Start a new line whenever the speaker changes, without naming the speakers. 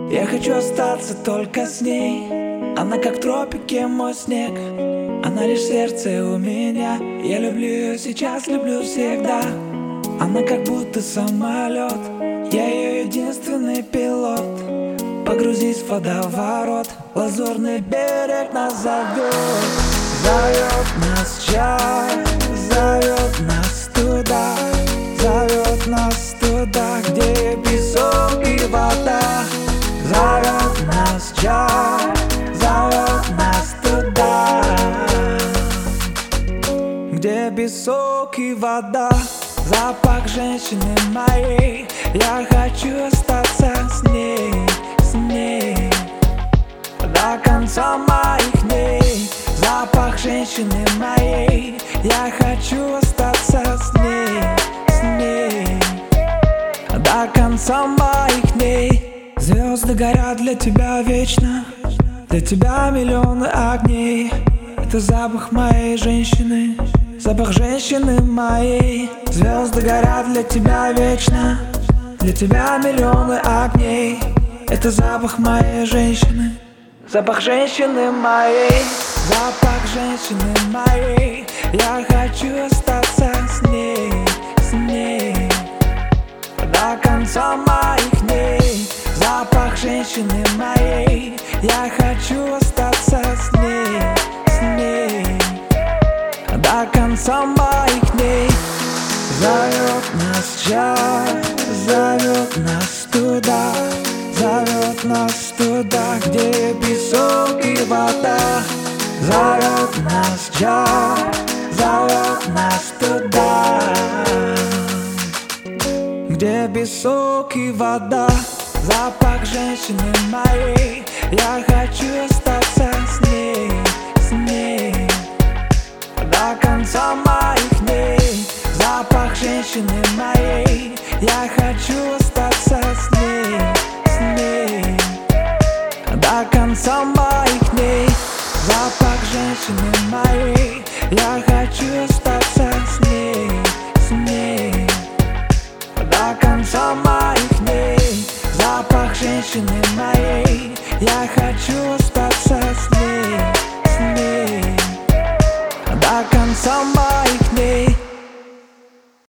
Я хочу остаться только с ней. Она как в тропике мой снег. Она лишь сердце у меня. Я люблю ее сейчас, люблю всегда. Она как будто самолет. Я ее единственный пилот. Погрузись в водоворот, лазурный берег нас зовет. Зовет нас час, зовет нас туда. Зовет нас туда, где песок и вода. Зовет нас час, зовет нас туда, где песок и вода. Запах женщины моей, я хочу остаться с ней, до конца моих дней. Запах женщины моей, я хочу остаться с ней, до конца моих дней. Звезды горят для тебя вечно, для тебя миллионы огней. Это запах моей женщины, запах женщины моей. Звезды горят для тебя вечно, для тебя миллионы огней. Это запах моей женщины, запах женщины моей. Запах женщины моей, я хочу остаться с ней, до конца моих дней. Запах женщины моей, я хочу остаться с ней, до конца моих дней. Зовет нас час, зовет нас туда. Зовет нас туда, где песок и вода. Зовет нас час, зовет нас туда, где песок и вода. Запах женщины моей, я хочу остаться с ней, до конца моих дней. Запах женщины моей, я хочу остаться с ней, до конца моих дней. Запах женщины моей, я хочу остаться с ней, до конца моих дней. Запах женщины моей, я хочу остаться